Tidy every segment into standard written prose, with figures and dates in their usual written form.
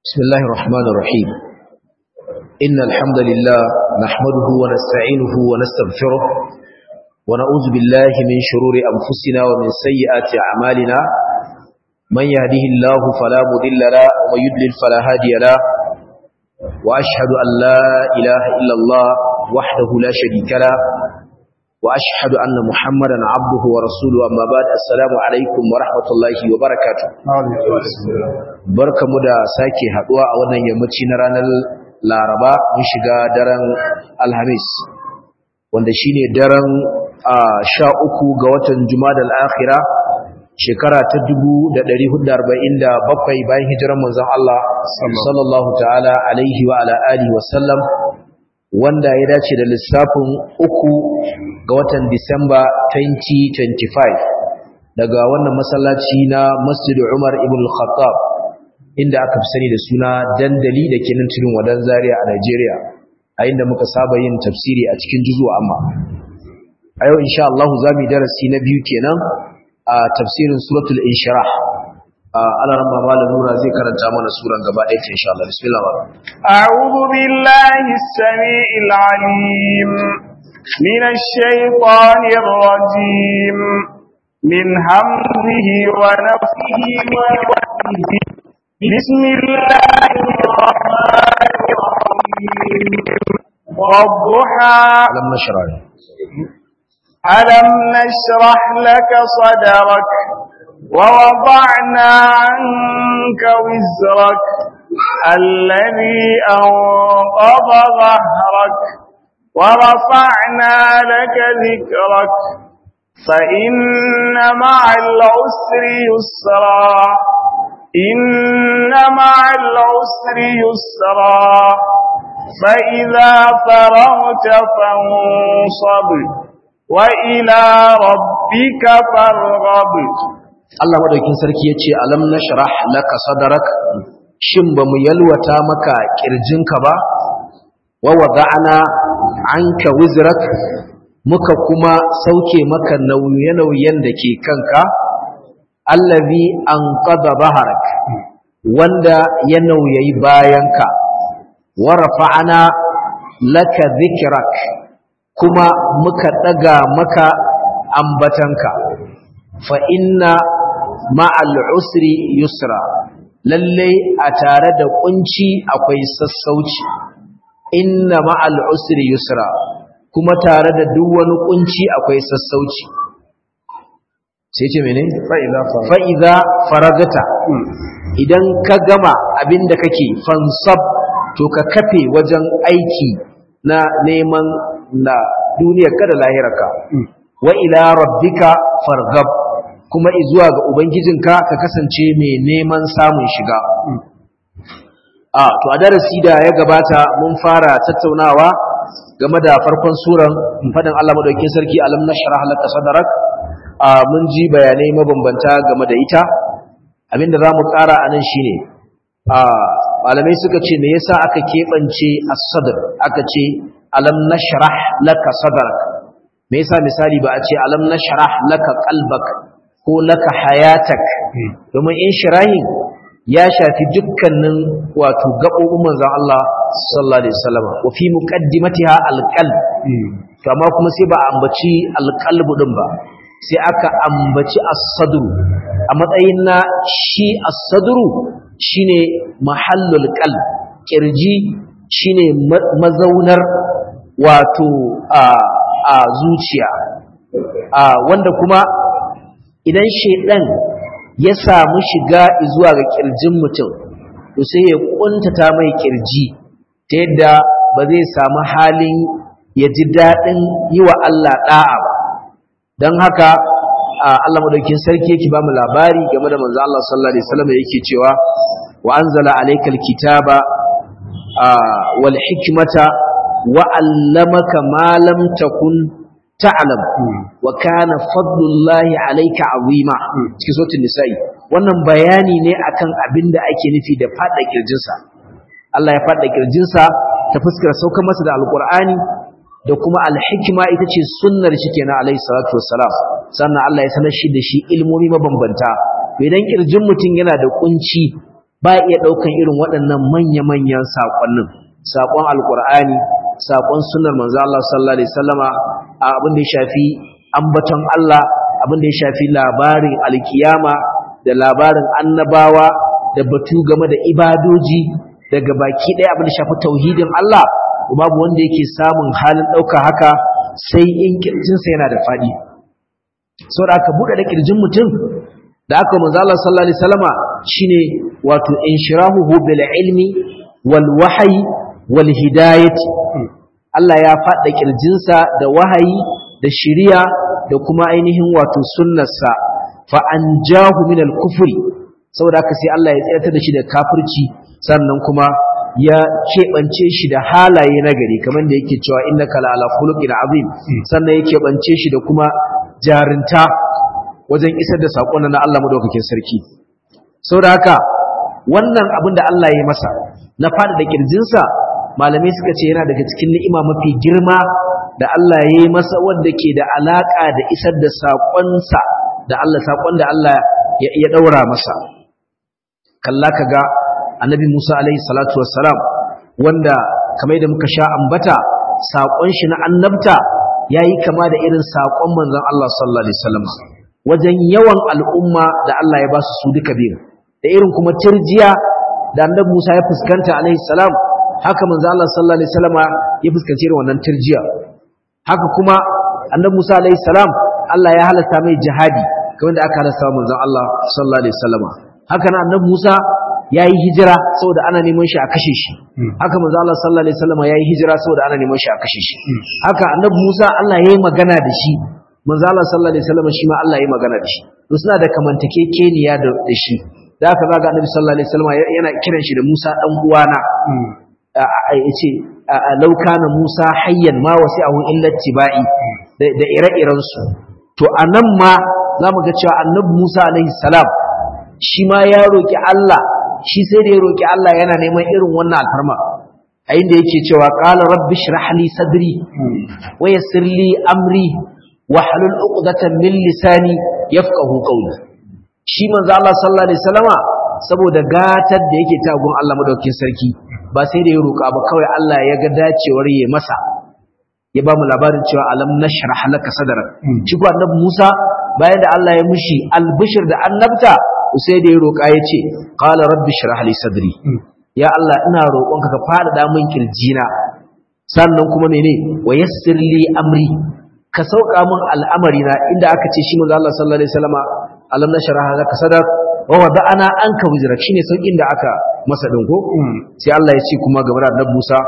بسم الله الرحمن الرحيم إن الحمد لله نحمده ونستعينه ونستغفره ونعوذ بالله من شرور أنفسنا ومن سيئات أعمالنا من يهده الله فلا مضل له ومن يضلل فلا هادي له وأشهد أن لا إله إلا الله وحده لا شريك له وأشهد أن محمدا عبده ورسوله أما بعد السلام عليكم ورحمة الله وبركاته barkamu da sake haduwa a wannan yammaci na ranar Laraba mun shiga daren Alhamis wanda shine daren 13 ga watan Jumadal Akhira shekara ta 1447 bayan hijiran manzon Allah sallallahu ta'ala alaihi wa ala alihi wa sallam wanda ya dace da lissafin 3 ga watan Disamba 2025 daga wannan masallaci na Masjid Umar ibn al-Khattab inda aka fi sani da suna dandali da ke nan cikin wadan Zaria a Najeriya a inda muka saba yin tafsiri a cikin juzuwa amma a yau insha Allah za mu yi darasi na biyu kenan a tafsirin suratul Inshirah alaramma malam Nura zai karanta mana suran gaba ɗaya ta insha Allah bismillah a'udhu billahi as-sami'il 'alim minash shaitanir rajim min hamzihi wa nafthihi wa nafthihi bismillahir rahmanir rahim wadduha alam nashrah laka sadrak ووضعنا عنك وزرك الذي أنقض ظهرك ورفعنا لك ذكرك فإن مع العسر يسرا إن مع العسر يسرا فإذا فرغت فانصب وإلى ربك فارغب Allah madaukin sarki yace alam nashrah laka sadrak shin bamu yalwata maka kirjinka ba wa wada'na anka wizrak muka kuma sauke maka nauye-nauyen dake kanka allazi anqadha baharak wanda ya nauyayi bayanka wa rafa'na laka dhikrak kuma muka daga maka ambatanka fa inna ma'al usri yusra lalle a tare da kunci akwai sassauci inna ma'al usri yusra kuma tare da duk wani kunci akwai sassauci sai ce mene fa idza faragata idan ka gama abinda kake fansab to ka kafe wajen aiki na neman na duniyar ka da lahirarka wa ila rabbika farghab kuma izuwa ga ubangijinka ka kasance mai neman samun shiga to a darasi da ya gabata mun fara tattaunawa game da farkon suran fadin Allah madaukakin sarki alam nashrah laka sadrak mun ji bayanai mabambanta game da ita abinda zamu ƙara anan shine malamai suka ce me yasa aka kebance as-sadr aka ce alam nashrah laka sadrak me yasa misali ba a ce alam nashrah laka qalbak ko laka hayatak domin in shirahin ya shafi dukkanin wato gabobin manzon Allah sallallahu alaihi wasallam wa fi muqaddimatiha alqalb to amma kuma sai ba ambaci alqalb din ba sai aka ambaci as-sadr a matsayin na shi as-sadr shine mahallul qalb kirji shine mazaunar wato a zuciya wanda kuma idan shedan ya samu shiga zuwa ga kirjin mutum to sai ya kuntata mai kirji ta yadda ba zai samu halin ya ji dadin yi wa Allah da'a ba don haka Allah madaukakin sarki yake ba mu labari game da manzo Allah sallallahu alaihi wasallam yake cewa wa anzala alaykal kitaba wal hikmata wa 'allamaka ma lam takun ta'lam wa kana fadlullahi alayka azima cikin suratul nisa'i wannan bayani ne akan abinda ake nufi da fada kirjinsa Allah ya fada kirjinsa ta fuskar saukar masa da alqur'ani da kuma alhikma ita ce sunnar shi kenan alayhi salatu wassalam sannan Allah ya sanar shi da shi ilmomi mabambanta idan kirjin mutum yana da kunci ba iya daukan irin waɗannan manya-manyan sakonnin, sakon alqur'ani, sakon sunnar manzo Allah sallallahu alaihi wasallama, abin da ya shafi ambaton Allah, abin da ya shafi labarin alkiyama da labarin annabawa da batu game da ibadoji daga baki ɗaya abin da shafi tauhidin Allah, babu wanda yake samun halin ɗauka haka sai in kirjinsa yana da faɗi. Saboda aka buɗe da kirjin mutum da aka manzo Allah sallallahu alaihi wasallama shine wato inshirahuhu bil ilmi wal wahyi wal hidayati. Allah ya faɗa kirjinsa da wahayi da shiriya da kuma ainihin wato sunnarsa, fa anjahu min al kufri. Saboda haka sai Allah ya tsayar da shi da kafirci, sannan kuma ya keɓance shi da halaye na gari kamar da yake cewa innaka la ala khuluqin azim, sannan ya keɓance shi da kuma jarinta wajen isar da saƙon na Allah madaukakin sarki. Saboda haka wannan abin da Allah ya masa na fada da kirjinsa, malamai suka ce yana daga cikin ni'ima mafi girma da Allah ya yi masa, wanda ke da alaka da isar da saƙonsa da Allah, saƙon da Allah ya daura masa. Kalla kaga annabi Musa alaihi salatu wassalam, wanda kamar da muka sha ambata saƙon shi na annabta yayi kama da irin saƙon manzon Allah sallallahu alaihi wasallam wajen yawan al'umma da Allah ya ba su duka biyu, da irin kuma tirjiya da annabi Musa ya fuskanta alaihi salam, haka manzon Allah sallallahu alaihi wasallam ya fuskanci irin wannan tirjiya. Haka kuma annabi Musa alaihi salam Allah ya halasta mai jihadi kamar da aka halasta manzon Allah sallallahu alaihi wasallam. Haka nan annabi Musa yayi hijira saboda ana neman shi a kashe shi, haka manzo Allah sallallahu alaihi wasallam yayi hijira saboda ana neman shi a kashe shi. Haka annabi Musa Allah yayi magana da shi, manzo Allah sallallahu alaihi wasallam shi ma Allah yayi magana da shi. To suna da kamantakekeniya da shi. Da haka zaga annabi sallallahu alaihi wasallam yana kiran shi da Musa dan uwana. Yace law kana Musa hayyan ma wasi'ahu illa tibai, da ire-iren su. To anan ma zamu ga cewa annabi Musa alaihi salam shi ma ya roki Allah, shi sai da ya roki Allah yana neman irin wannan alfarma, a inda yake cewa qala rabbi shrah li sadri wa yassir li amri wa halul 'uqdatan min lisani yafqahu qawli. Shi manzo Allah sallallahu alaihi wasallama saboda gatar da yake ta gun Allah madaukakin sarki, ba sai da ya roka ba, kawai Allah ya ga dacewar yayi masa, ya ba mu labarin cewa alam nashrah laka sadrak. Shi ko annabi Musa bayan da Allah ya mushi albishir da annabta, sai da ya roƙa ya ce qala rabbi shrah li sadri, ya Allah ina roƙonka ka faɗaɗa min kirjina, sannan kuma mene wa yassir li amri, ka sauka min al'amari na. Inda aka ce shi manzo Allah sallallahu alaihi wasallama alam nashrah laka sadrak wa wada'ana anka wizrak, shine saukin da aka masa din ko. sai Allah ya ce kuma game da annabi Musa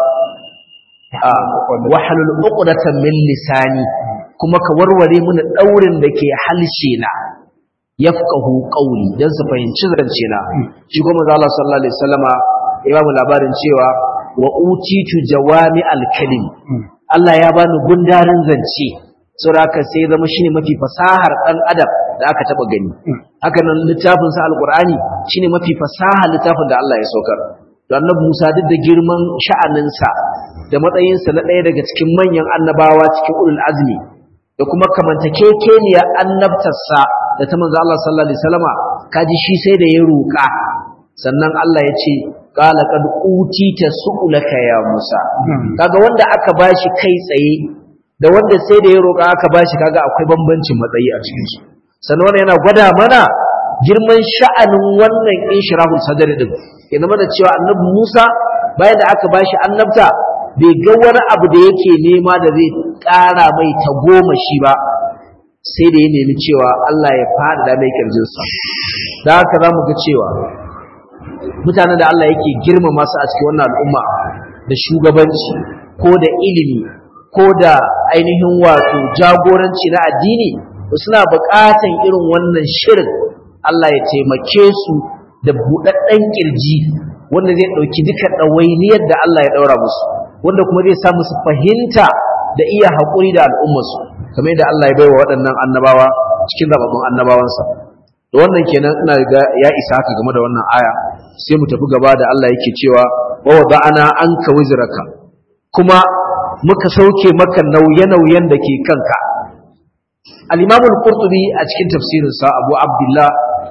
wa halul 'uqdatan min lisani, kuma ka warware mini daurin da ke halshe na, yafqahu qawli, dan su fahimci zance na. Shi kuma manzo Allah sallallahu alaihi wasallama ya ba mu labarin cewa wa utitu jawami al-kalim, Allah ya bani gundarin zance, saboda haka sai zama shine mafi fasahar dan adam da aka taba gani. Haka nan littafin sa alqur'ani shine mafi fasahar littafin da Allah ya saukar. To annabi Musa duk da girman sha'anin sa da matsayin sa na ɗaya daga cikin manyan annabawa cikin ulul azmi, da kuma kamantakekeniya annabtarsa da ta manzo Allah sallallahu alaihi wasallama, kaji shi sai da ya roƙa, sannan Allah ya ce qala qad utita su'ulaka ya Musa. Kaga wanda aka bashi kai tsaye da wanda sai da ya roƙa aka bashi, kaga akwai bambancin matsayi a cikin su. Sannan wannan yana gwada mana girman sha'anin wannan inshirahul sadri din. Ya zama da cewa annabi Musa bayan da aka bashi annabta bai ga wani abu da yake nema da zai ƙara mai tagomashi ba, sai da ya nemi cewa Allah ya faɗaɗa mai kirjinsa. Da haka za mu ga cewa mutanen da Allah yake girmama su a cikin wannan al'umma da shugabanci ko da ilimi ko da ainihin wato jagoranci na addini, suna buƙatan irin wannan shirin Allah ya taimake su da buɗaɗɗen kirji wanda zai ɗauki duka ɗawainiyar da Allah ya ɗaura musu, wanda kuma zai sa musu fahimta da iya haƙuri da al'ummarsu, kamar yadda Allah ya baiwa waɗannan annabawa cikin zababbun annabawansa. Da wannan kenan ina ga ya isa haka game da wannan aya, sai mu tafi gaba da Allah yake cewa wa wada'ana anka wizraka, kuma muka sauke maka nauye-nauyen da ke kanka. Al-Imam al-Qurtubi a cikin tafsirinsa Abu Abdullah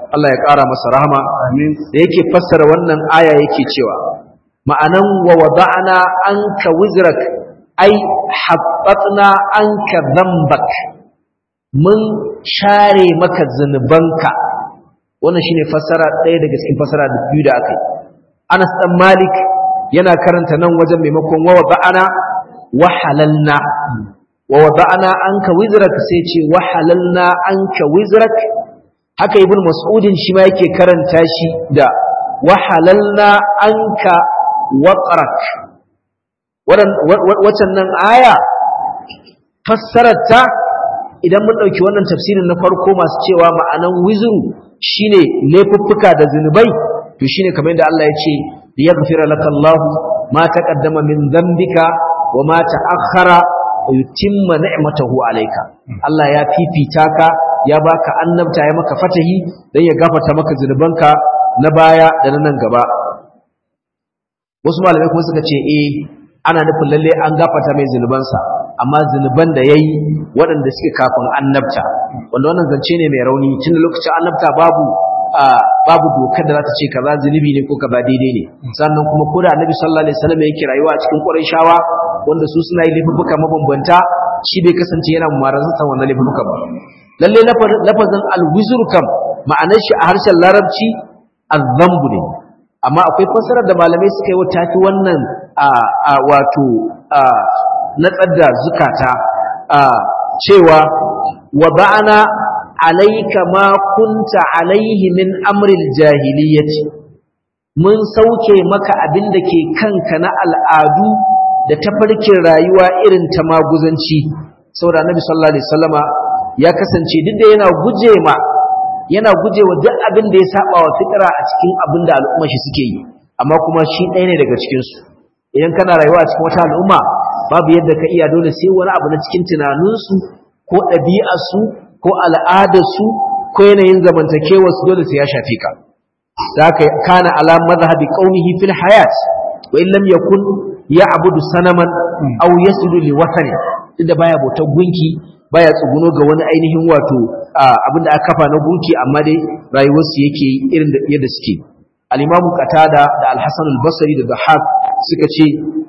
Allah ya ƙara masa rahama amin da yake fassara wannan aya yake cewa ma'anan wa wada'na anka wizrak ai habbatna anka dhanbak mun share maka zunubanka wannan shine fassara ɗaya daga cikin fassara biyu da aka yi Anas dan Malik yana karanta nan wajen maimakon wa wada'na wa halalna wa wada'na anka wizrak sai ce wa halalna anka wizrak haka ibn mas'udin shi ma yake karanta shi da wa halalna anka waqrak wacan nan aya fassararta idan mun dauki wannan tafsirin na farko masu cewa ma'anan wizru shine laifuffuka da zinubai to shine kamar yadda Allah ya ce yaghfira lakallahu ma taqaddama min dhanbika wa ma ta'akhkhara wa yutimma ni'matahu alayka Allah ya fifita ka ya baka annabta ya maka fatahi dan ya gafarta maka zinubanka na baya da na nan gaba wasu malamai kuma suka ce ana nufin lalle an gafarta mai zinubansa amma zinuban da yayi waɗanda suke kafin annabta wanda wannan zance ne mai rauni tun da lokacin annabta babu dokar da za ta ce kaza zunubi ne ko kaza daidai ne sannan kuma ko da annabi sallallahu alaihi wasallam yake rayuwa a cikin Qurayshawa wanda su suna yi laifuka mabambanta shi bai kasance yana mumarazantar wannan laifuka ba lalle lafazin alwizru kam ma'anar shi a harshen larabci azzambu ne amma akwai fassarar da malamai suka yi wa tafi wannan wato natsar da zukata cewa wa ba'ana alayka ma kunta alayhi min amril jahiliyyati mun sauke maka abin da ke kanka na al'adu da tafarkin rayuwa irin ta maguzanci saboda annabi sallallahu alaihi wasallama ya kasance duk da yana gujewa duk abin da ya saba wa fitra a cikin abin da al'umma shi suke yi amma kuma shi ɗaya ne daga cikin su idan kana rayuwa a cikin wata al'umma babu yadda ka iya dole sai wani abu na cikin tunaninsu ko ɗabi'arsu ko al'adarsu ko yanayin zamantakewar su dole sai ya shafe ka zaka kana ala madhhabi qaumihi fil hayat wa in lam yakun ya'budu sanaman aw yasjudu li wathani inda baya bautar gunki baya tsuguno ga wani ainihin wato abinda aka kafa na gunki amma dai rayuwarsu yake irin da yadda suke al-imam qatada da al-hasan al-basri da dhahab suka ce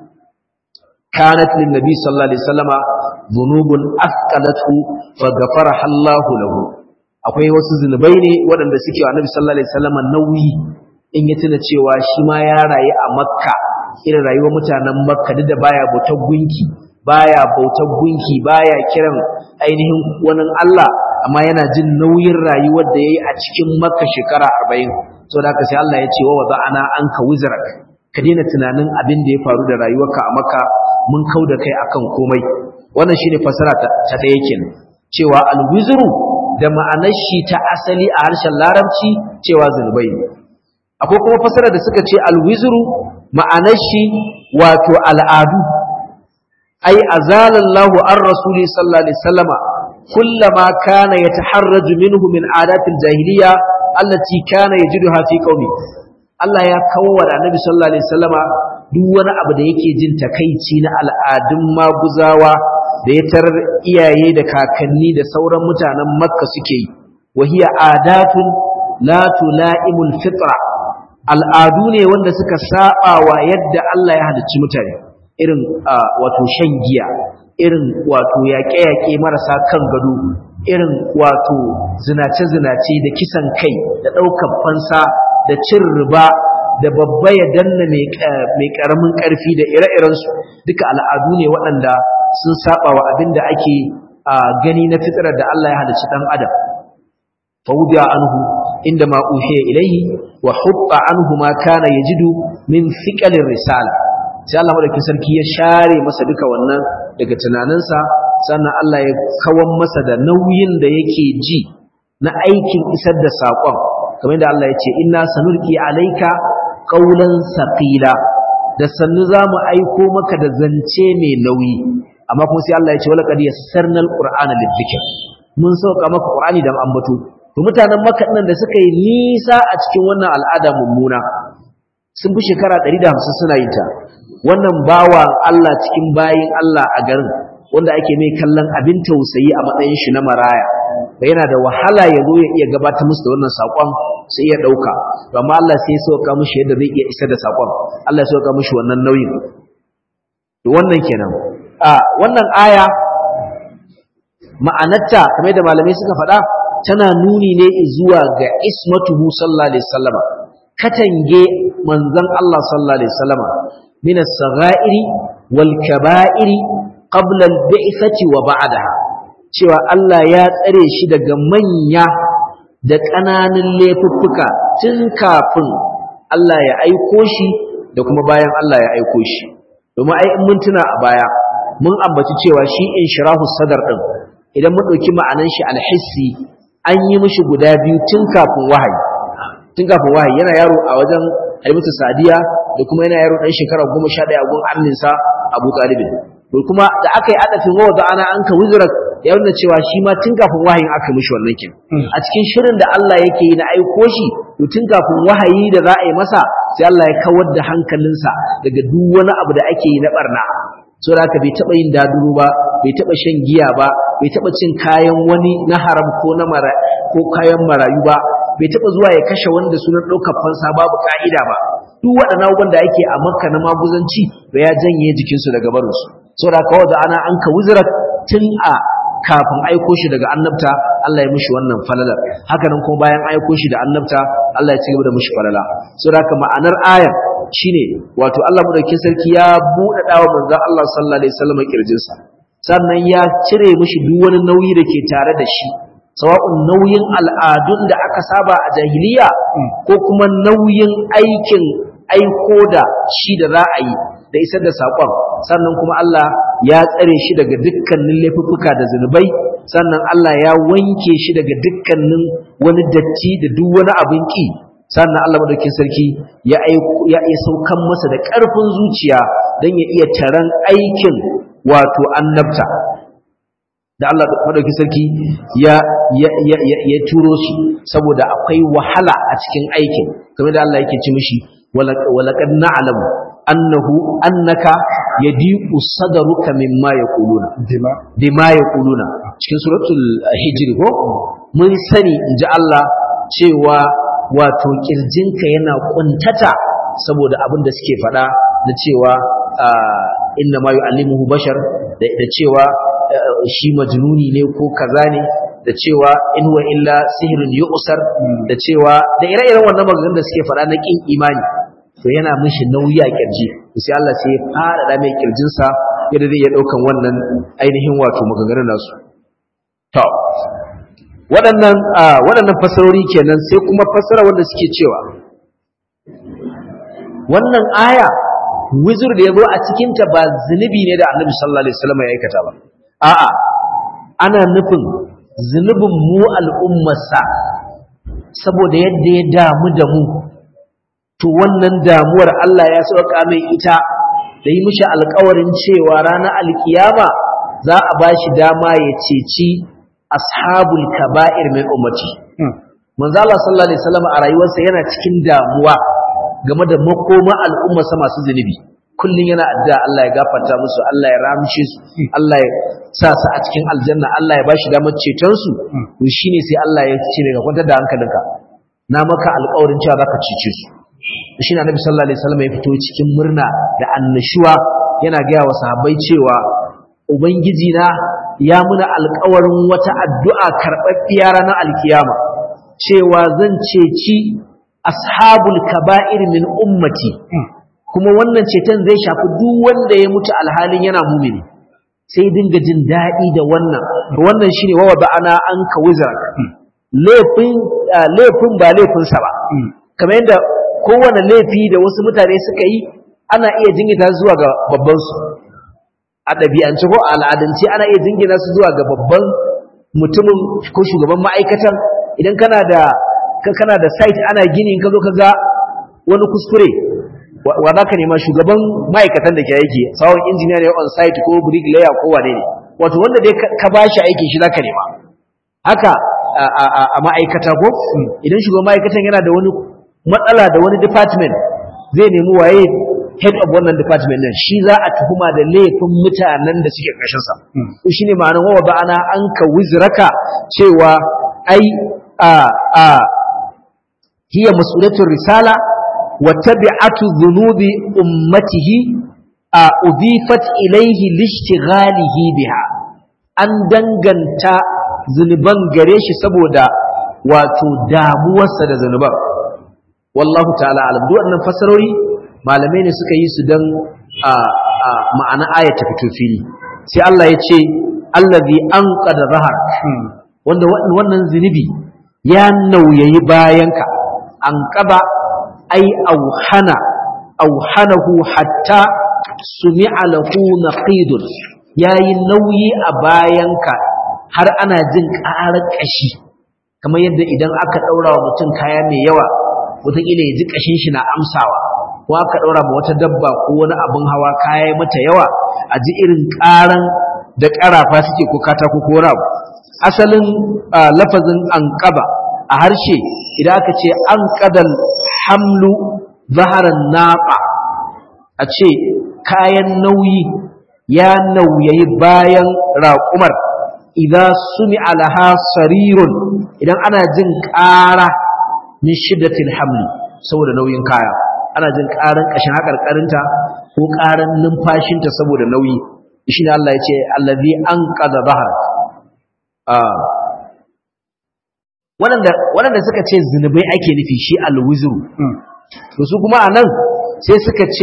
kanat lin nabi sallallahu alaihi wasallama dhunubun athqalathu faghfaraha Allah lahu akwai wasu zunubai ne waɗanda suke wa annabi sallallahu alaihi wasallama nauyi in ya tuna cewa shi ma ya rayu a makka irin rayuwar mutanen makka duk da baya bautar gunki baya kiran ainihin wani Allah amma yana jin nauyin rayuwar da yayi a cikin makka shekara 40 saboda haka sai Allah ya ce wa wada'ana anka wizrak ka daina tunanin abin da ya faru da rayuwarka a makka mun kauda kai akan komai wannan shine fasara ta daya kenan cewa alwizru da ma'anar shi ta asali a harshen larabci cewa zunubai ne akwai kuma fasara da suka ce alwizru ma'anar shi wato al'adu ai azalallahu an rasuli sallallahu alaihi wasallama kullama kana yataharraju minhu min adatil jahiliya allati kana yajiduha fi qaumi Allah ya kawo da Annabi sallallahu alaihi wasallama duk wani abu da yake jin takeici na al'adun maguzawa da ya tarar iyaye da kakanni da sauran mutanen Makka suke yi wahiya adatun la tulaimul fitra al'adu ne wanda suka saba wa yadda Allah ya halicci mutane irin wato shan giya irin wato yaƙe-yaƙe marasa kan gado irin wato zinace-zinace da kisan kai da ɗaukar fansa da cin riba da babba ya danna mai ƙaramin ƙarfi da ire-irensu duka al'adu ne waɗanda sun saba wa abin da ake gani na fitrar da Allah ya halicci ɗan adam fawudiya anhu inda ma uhiya ilaihi wa hubba anhu ma kana yajidu min thiqalir risala sai Allah madaukakin sarki ya share masa duka wannan daga tunaninsa sannan Allah ya kawan masa da nauyin da yake ji na aikin isar da saƙon kamar da Allah ya ce inna sanulqi alayka qawlan saqila da sannu zamu aiko maka da zance mai nauyi amma kuma sai Allah ya ce wala qad yassarnal qur'ana lidhikr mun sauka maka qur'ani da ambato to mutanen Makka din da suka yi nisa a cikin wannan al'ada mummuna sun fi shekara 150 suna yin ta wannan bawa Allah cikin bayin Allah a garin wanda ake mai kallon abin tausayi a matsayin shi na maraya yana da wahala ya zo ya iya gabatar musu da wannan sakon sai ya dauka amma Allah sai ya sauka mishi yadda zai iya isar da sakon Allah ya sauka mishi wannan nauyin to wannan kenan wannan aya ma'anarta kamar da malamai suka faɗa tana nuni ne zuwa ga ismatuhu sallallahu alaihi wasallam katange manzon Allah sallallahu alaihi wasallam min as-sagha'iri wal kaba'iri qabla al-bi'thati wa ba'daha cewa Allah ya tsare shi daga manya da ƙananan laifuffuka tun kafin Allah ya aiko shi da kuma bayan Allah ya aiko shi domin ai in mun tuna a baya mun ambaci cewa shi inshirahu sadar din idan mun dauki ma'anan shi alhissi an yi mishi guda biyu tun kafin wahayi yana yaro a wajen Halimatu Sadiya da kuma yana yaro dan shekara 11 a gun amminsa Abu Talib to kuma da aka yi adafin wa ana anka wizrak ya nuna cewa shi ma tun kafin wahayin aka mishi wannan kin a cikin shirin da Allah yake yi na aiko shi to tun kafin wahayi da za a yi masa sai Allah ya kawar da hankalinsa daga duk wani abu da ake yi na barna so da bai taba yin daduru ba bai taba shan giya ba bai taba cin kayan wani na haram ko kayan marayu ba bai taba zuwa ya kashe wanda sunan daukar fansa babu ka'ida ba duk waɗannan abubuwan da ake a Makka na maguzanci da ya janye jikinsu daga barinsu saboda kawai da ana an ka wuzirar tun a kafin aiko shi daga annabta Allah ya mishi wannan falala haka nan kuma bayan aiko shi da annabta Allah ya ci gaba da mishi falala saboda haka ma'anar ayar shine wato Allah madaukakin sarki ya buɗe dawo manzon Allah sallallahu alaihi wasallam kirjinsa sannan ya cire mishi duk wani nauyi da ke tare da shi sawa'un nauyin al'adun da aka saba a jahiliya ko kuma nauyin aikin aiko da shi da za a yi da isar da saƙon sannan kuma Allah ya tsare shi daga dukkanin laifuffuka da zunubai sannan Allah ya wanke shi daga dukkanin wani datti da duk wani abin ki sannan Allah madaukakin sarki ya saukan masa da ƙarfin zuciya don ya iya taron aikin wato annabta da Allah madaukakin sarki ya turo shi saboda akwai wahala a cikin aikin kamar da Allah yake ci mishi walaqad na'lamu annaka yadiqu sadruka mimma yaquluna bima yaquluna cikin suratul hijr ko mun sani inji Allah cewa wato kirjinka yana kuntata saboda abin da suke faɗa da cewa inna ma yu'allimuhu bashar da cewa shi majnuni ne ko kaza ne da cewa in huwa illa sihrun yu'sar da cewa da ire-iren wannan maganganun da suke faɗa na kin imani to yana mishi nauyi a kirji sai Allah sai ya fara da mai kirjinsa yadda zai iya daukan wannan ainihin wato maganganun nasu to waɗannan fasarori kenan sai kuma fasara wanda suke cewa wannan aya wizir da yazo a cikin ta ba zunubi ne da Annabi sallallahu alaihi wasallam ya aikata ba a'a ana nufin zunubin mu al'ummarsa saboda yadda ya damu da mu to wannan damuwar Allah ya sauka mai ita da yi mishi alƙawarin cewa ranar alkiyama za a bashi dama ya ceci ashabul kaba'ir min ummati manzo Allah sallallahu alaihi wasallam a rayuwarsa yana cikin damuwa game da makoma al'ummarsa masu zunubi kullun yana addu'a Allah ya gafarta musu Allah ya ramshe su Allah ya sa su a cikin aljanna Allah ya bashi damar ceton su to shine sai Allah ya ce ka kwantar da hankalinka na maka alƙawarin cewa zaka cece su shi ne Annabi sallallahu alaihi wasallam ya fito cikin murna da annashuwa yana gaya wa sahabbai cewa ubangiji na ya muna alƙawarin wata addu'a karɓaɓɓiya ranar alkiyama cewa zan ceci ashabul kaba'ir min ummati kuma wannan ceton zai shafi duk wanda ya mutu alhalin yana mumini sai dinga jin daɗi da wannan shine wa ba'ana anka wizrak laifin ba laifinsa ba kamar yadda kowane laifi da wasu mutane suka yi ana iya jingina zuwa ga babban su a ɗabi'ance ko a al'adance ana iya jingina su zuwa ga babban mutumin ko shugaban ma'aikatan idan kana da site ana gini ka zo ka ga wani kuskure wa za ka nema shugaban ma'aikatan da ke aiki sawon injiniya ne on site ko bricklayer ko wane ne wato wanda dai ka ba shi aikin shi za ka nema haka a ma'aikata ko idan shugaban ma'aikatan yana da wani matsala da wani department zai nemi waye head of wannan department din shi za a tuhuma da laifin mutanen da suke ƙarshen sa shine ma'anar wa ba'ana anka wizraka cewa ai hiya mas'ulatu risala wa tabi'atu dhunubi ummatihi udifat ilayhi lishtighalihi biha, an danganta zunuban gare shi saboda wato damuwarsa da zunuban. Wallahu ta'ala alam. Duk wannan fasarori malamai ne suka yi su dan ma'ana ayat ta fito fili. Sai Allah ya ce allazi anqada zahar, wanda wannan zunubi ya nauyayi bayanka. Anqada ai auhanahu hatta sumi'a lahu naqidun, yayi nauyi a bayanka har ana jin ƙarar ƙashi, kamar yadda idan aka ɗaura wa mutum kaya mai yawa wataƙila ya ji ƙashin shi na amsawa, ko aka ɗaura ma wata dabba ko wani abin hawa kaya mata yawa a ji irin ƙaran da ƙarafa suke ko katako ko wani abu. Asalin lafazin anqaba a harshe idan aka ce anqadal hamlu zaharan naqa, a ce kayan nauyi ya nauyayi bayan raƙumar. Idan sumi'a laha sarirun, idan ana jin ƙara min shiddatil hamli saboda nauyin kaya, ana jin ƙaran ƙashin haƙarƙarinta ko ƙaran numfashinta saboda nauyi. Shi ne Allah ya ce allazi anqadha dhahrak. Waɗanda suka ce zunubai ake nufi shi alwizru, to su kuma anan sai suka ce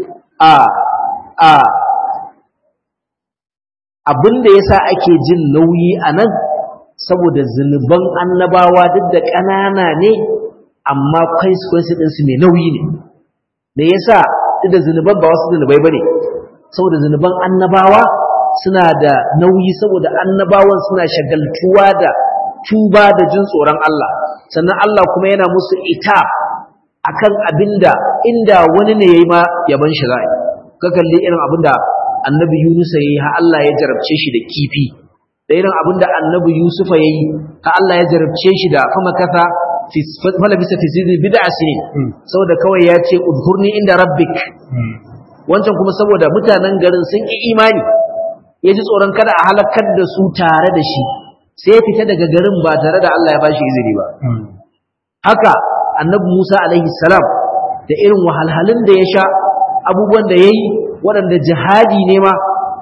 abinda yasa ake jin nauyi anan saboda zunuban annabawa duk da ƙanana ne amma consequence din su mai nauyi ne. Me yasa? Duk da zunuban ba wasu zunubai bane, saboda zunuban annabawa suna da nauyi saboda annabawan suna shagaltuwa da tuba da jin tsoron Allah, sannan Allah kuma yana musu ita akan abinda inda wani ne yayi ma yaban shi za'i. Ka kalli irin abinda annabi Yunus yayi ha Allah ya jarabce shi da kifi, da irin abinda annabi Yusuf yayi ha Allah ya jarabce shi da kuma kasa falabisa fi sijni bid'a sinin, saboda kawai ya ce udhurni inda rabbik. Wancan kuma saboda mutanen garin sun yi imani, ya ji tsoron kada a halakar da su tare da shi, sai ya fita daga garin ba tare da Allah ya bashi izini ba. Haka annabi Musa alaihi salam da irin wahalhalun da ya sha, abubuwan da yayi waɗanda jihadi ne ma,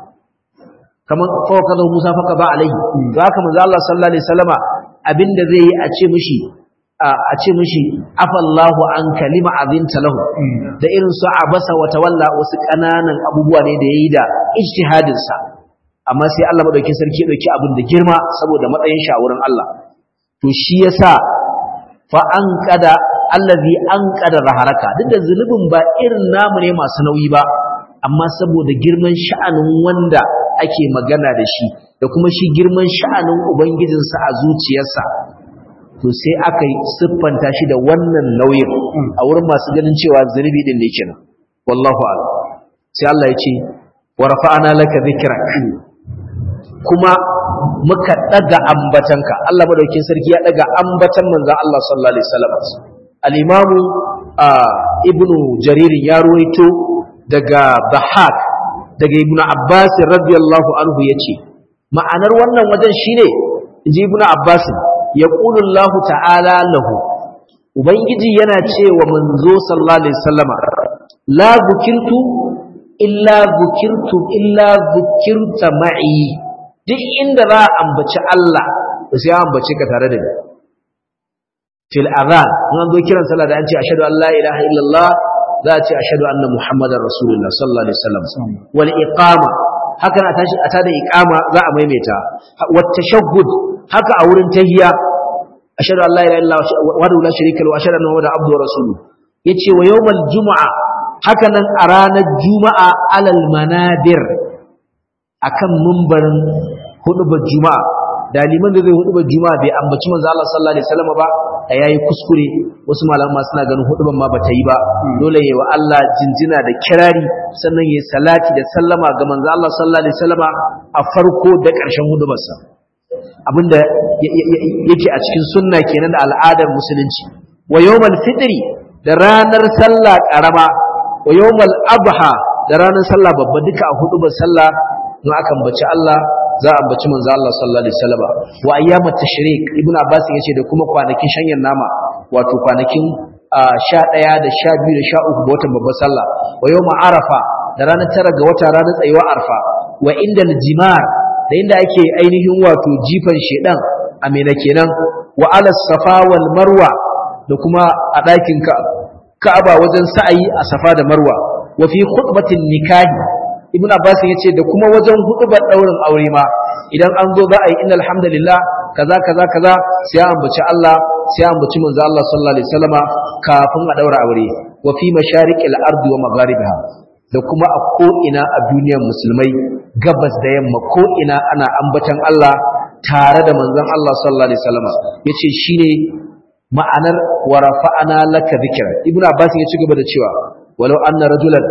kamar fawqadahu Musa faqada alaihi. To haka manzo Allah sallallahu alaihi wasallama abinda zai yi a ce mishi afallahu an kalima azinta lahu, da irin su abasa wa tawalla, wasu kananan abubuwa ne da yayi da ijtihadin sa, amma sai Allah madaukakin sarki ya dauki abin da girma saboda matsayin shawarin Allah. To shi yasa fa anqada allazi anqada zaharaka, duk da zulubin ba irin namu ne masu nauyi ba, amma saboda girman sha'anin wanda ake magana da shi da kuma shi girman sha'anin ubangijinsa a zuciyarsa, to sai aka siffanta shi da wannan nauyin a wurin masu ganin cewa zunubi din ne kenan. Wallahu a'lam. Sai Allah ya ce wa rafa'ana laka dhikrak, kuma muka daga ambatanka. Allah madaukakin sarki ya daga ambatan manzon Allah sallallahu alaihi wasallam. Al-Imam Ibn Jarir ya ruwaito daga Bahak daga Ibn Abbas radiyallahu anhu yace ma'anar wannan wajen shine inji Ibn Abbas, yaqulu Allah ta'ala lahu, ubangiji yana cewa manzo sallallahu alaihi wasallama, la zukirtu illa zukirta ma'i. Duk inda za a ambaci Allah da sai ambace ka tare da ni. Fil adhan, an zo kiran sallah da an ce ashhadu an la ilaha illallah, za a ce ashhadu anna muhammadar rasulullah sallallahu alaihi wasallam. Wal iqama, haka na tashi a tada iqama za a maimaita. Wat tashahhud, haka a wurin tahiyya ashhadu an la ilaha illallah wa la sharika lahu wa ashhadu anna muhammadar abduhu wa rasuluhu. Yace wa yawmal jumu'a, haka nan a ranar juma'a alal manadir, akan mimbarin hudubar juma'a, da liman da zai hudubar juma'a bai ambaci manzo Allah sallallahu alaihi wasallam ba, a yayi kuskure. Wasu malaman suna ganin hudubar ma bata yi ba, dole yayi wa Allah jinjina da kirari, sannan yayi salati da sallama ga manzo Allah sallallahu alaihi wasallam a farko da ƙarshen hudubarsa, abinda yake a cikin sunna kenan da al'adar musulunci. Wa yawmal fitri, da ranar sallah karama, wa yawmal adha, da ranar sallah babba, duka a hudubar sallah in aka ambaci Allah za a ambaci manzo Allah sallallahu alaihi wasallam wa ayyamat tashrik ibnu abbas yace da kuma kwanakin shanyan nama wato kwanakin 11 da 12 da 13 ga watan babbar sallah wa yawma arafa da ranar 9 ga wata ranar tsayuwa arfa wa indal jimar da inda ake ainihin wato jifan shedan a Mina kenan wa ala safa wal marwa da kuma a ɗakin Ka'aba wajen sa'ayi a safa da marwa wa fi khutbatin nikahi ibn abbas yace da kuma wajen hutubar daurin aure ma idan an zo za a yi innal hamdalillah kaza kaza kaza sai an ambaci Allah sai an ambaci manzo Allah sallallahu alaihi wasallama kafin a daura aure wa fi mashariqil ardi wa magharibiha da kuma a ko ina a duniyar musulmai gabas da yamma ko ina ana ambatan Allah tare da manzon Allah sallallahu alaihi wasallama yace shine ma'anar wa rafa'ana laka dhikra ibn abbas ya ci gaba da cewa walau anna rajulan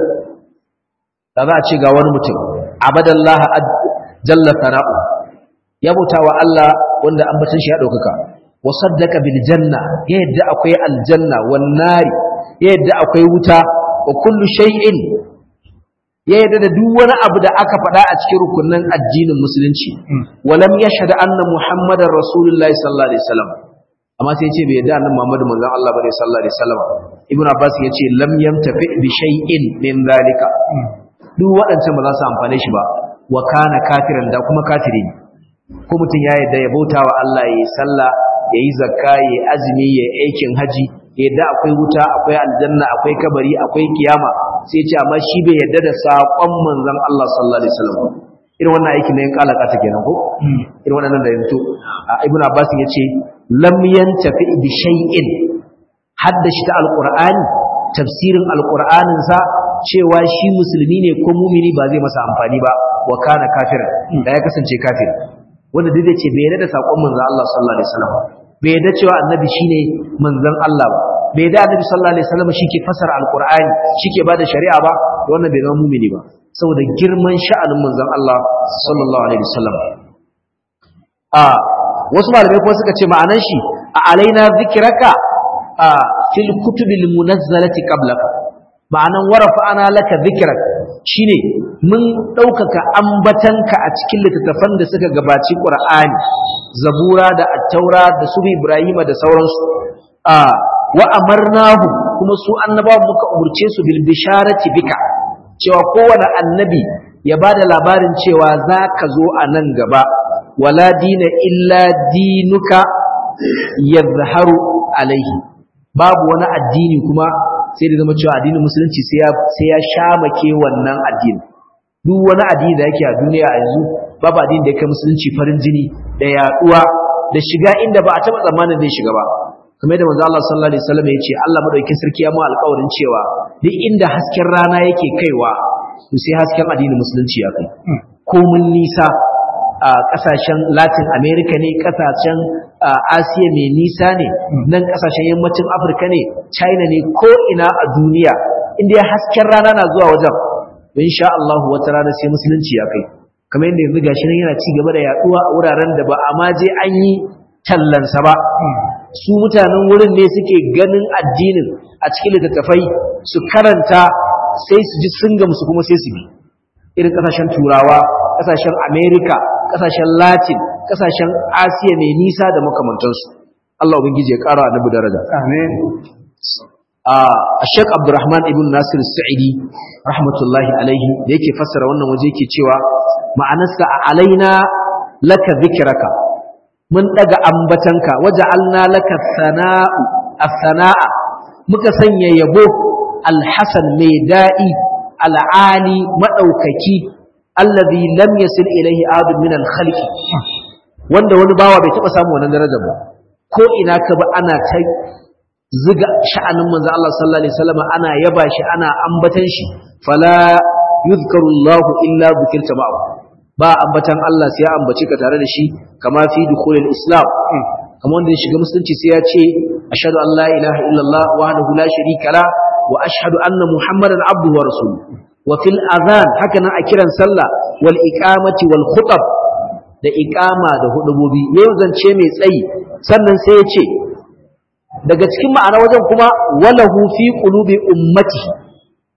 da za a ce ga wani mutum abadallaha jalla sana'u ya bauta wa Allah wanda ambatan shi ya daukaka wa saddaka bil janna ya yadda akwai aljanna wan nari ya yadda akwai wuta wa kullu shay'in ya yadda da duk wani abu da aka faɗa a cikin rukunin addinin musulunci walam yashhad anna muhammadar rasulullahi sallallahu alaihi wasallam amma sai ya ce bai yadda annabi muhammadu manzon Allah bane sallallahu alaihi wasallam ibnu abbas ya ce lam yamtafi bi shay'in min zalika duk waɗancan ba za su amfane shi ba wa kana kafiran da kuma kafiri ne ko mutum ya yadda ya bauta wa Allah ya yi sallah ya yi zakka ya yi azumi ya yi aikin haji ya yadda akwai wuta akwai aljanna akwai kabari akwai kiyama sai ya ce amma shi bai yadda da saƙon manzon Allah sallallahu alaihi wasallam irin wannan aikin ne in kalaka ta kenan ko irin wannan da yanzu ibnu abbas ya ce lam yantafi bi shay'in haddashi ta alqur'ani tafsirin alqur'anin sa cewa shi musulmi ne ko mumini ba zai masa amfani ba wa kana kafira da ya kasance kafiri wanda duk da ce bai yarda da sakon manzon Allah sallallahu alaihi wasallam bai yarda cewa annabi shine manzon Allah ba bai yarda annabi sallallahu alaihi wasallam shike fasara alqur'ani shike bada shari'a ba wannan bai zama mumini ba saboda girman sha'anin manzon Allah sallallahu alaihi wasallam wasu malamai kuma suka ce ma'anar shi a alaina zikraka fil kutubil munazzalati qablaka ma'anan warafa'ana laka dhikrak shine mun daukaka ambatanka a cikin littattafan da suka gabaci Qur'ani Zabura da At-Taura da su Ibrahima da sauransu wa amarnahu kuma su annabawa muka umurce su bil bisharati bika cewa kowane annabi ya bada labarin cewa zaka zo a nan gaba wala dina illa dinuka yadhharu alaihi babu wani addini kuma sai da zama cewa addinin musulunci sai ya shamake wannan addini duk wani addini da yake a duniya a yanzu babu addini da yake musulunci farin jini da yaduwa da shiga inda ba a taba tsammanin zai shiga ba kamar da manzo Allah sallallahu alaihi wasallam ya ce Allah madaukakin sarki ya mu alƙawarin cewa duk inda hasken rana yake kaiwa to sai hasken addinin musulunci ya kai ko mun nisa a kasashen Latin America ne kasashen Asiya mai nisa ne nan kasashen yammacin Afirka ne China ne ko ina a duniya inda hasken rana na zuwa wajen insha Allah wata rana sai musulunci ya kai kamar yadda yanzu gashi nan yana ci gaba da yaduwa a wuraren da ba a ma je an yi tallansa ba su mutanen wurin ne suke ganin addinin a cikin littattafai su karanta sai su ji sun gamsu kuma sai su bi irin kasashen turawa kasashen America kasashen Latin kasashen Asiya mai nisa da makamantansu Allah ubangiji ya kara annabi daraja amin Sheikh Abdurrahman ibn Nasir Sa'idi rahmatullahi alaihi da yake fassara wannan waje yake cewa ma'anarsa alaina laka dhikraka mun daga ambatanka waja'alna laka sana'u as-sana'a muka sanya yabo al-hasan mai da'i al-ali madaukaki alladhi lam yasil ilayhi ahadun min al-khalqi wanda wani bawa bai taba samu wannan darajar ba ko ina ka ba ana ta ziga sha'anin manzo Allah sallallahu alaihi wasallam ana yaba shi ana ambatan shi fala yuzkaru Allah illa dhikirta ma'ahu ba ambatan Allah sai ya ambace ka tare da shi kama fi dukhulil islam kamar wanda ya shiga musulunci sai ya ce ashhadu an la ilaha illallah wahdahu la sharika la wa ashhadu anna muhammadan abduhu wa rasuluhu wa fil adhan haka nan a kiran sallah wal iqamati wal khutab da iqama da hudubobi ne zance mai tsayi sannan sai ya ce daga cikin ma'ana wajen kuma walahu fi qulubi ummati